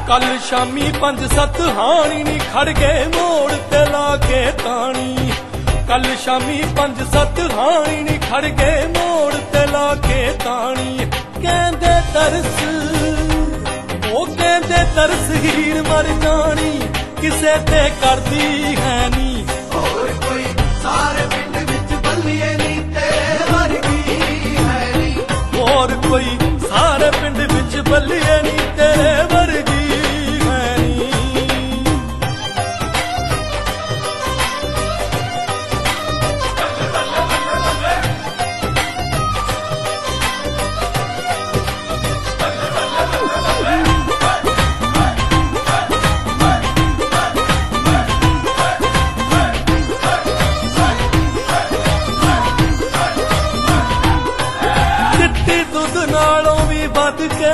कल शामी 5-7 हानी नी खड़ गए मोड़ ते लाके तानी। कल शामी 5-7 हानी नी खड़ गए मोड़ ते लाके तानी। कहंदे तरस ओ कहंदे तरस हीर मर जानी किसे ते करदी है नी। और कोई सारे पिंड विच बल्लिए नी तेरे वर्गी है नी। और कोई सारे पिंड विच बल्लिए नी तेरे वर्गी है नी। चिट्टी दुध नालों भी बद के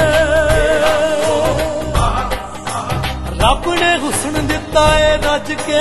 रब ने हुस्न दिता है रज के।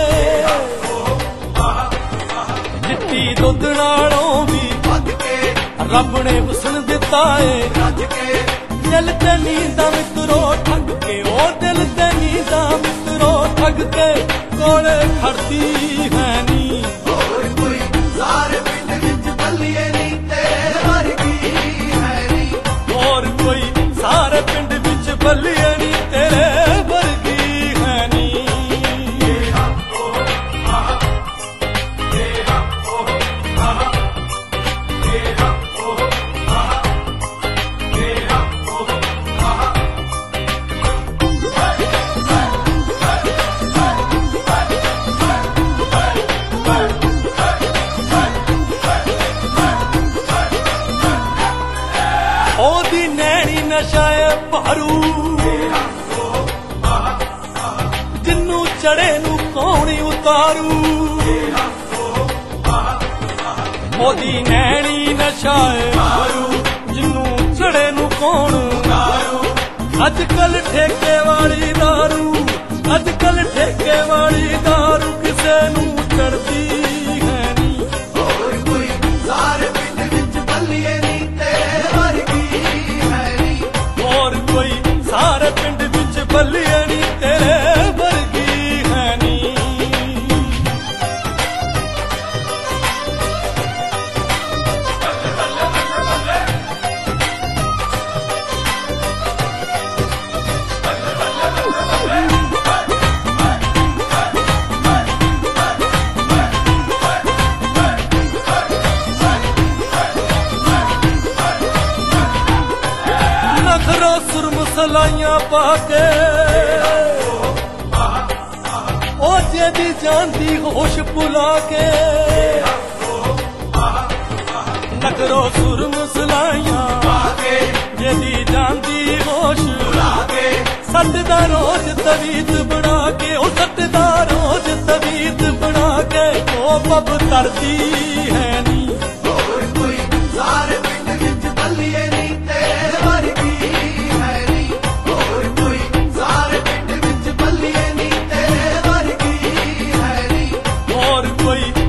चिट्टी दुध नालों भी बद के रब ने हुस्न दिता है रज के। दिल ते नींदा मित्रो ठग के ओ दिल ते नींदा मित्रो ठग के कोले खड़ती है नी। और कोई सारे पिंड विच बल्लिए नी तेरे वर्गी है नी। और कोई सारे पिंड विच बल्लिए नी तेरे वर्गी है नी। ओदी नैनी नशा है भारू जिन्नू चढ़े नू कौन उतारू। ओदी नैनी नशा है भारू जिन्नू चढ़े नू कौन उतारू। अजकल ठेके वाली दारू अजकल ठेके वाली दारू किसे नू चढ़दी है नी। और कोई सारे पिंड विच बल्लिए नी तेरे वर्गी है नी। और कोई सारे पिंड विच बल्लिए नी तेरे वर्गी है नी। नखरो सुरम सलाइयां पाके ओ जेदी जानदी होश भुला के। नखरो सुरम सलाइयां आगे जेदी जानदी होश आगे सटदा रोज तवीत बना के ओ सटदा रोज तवीत बना के ओ पब तरदी है नी। और कोई सारे पिंड विच बल्लिए नी तेरे वर्गी है नी। और कोई सारे पिंड विच बल्लिए नी तेरे वर्गी है नी। और कोई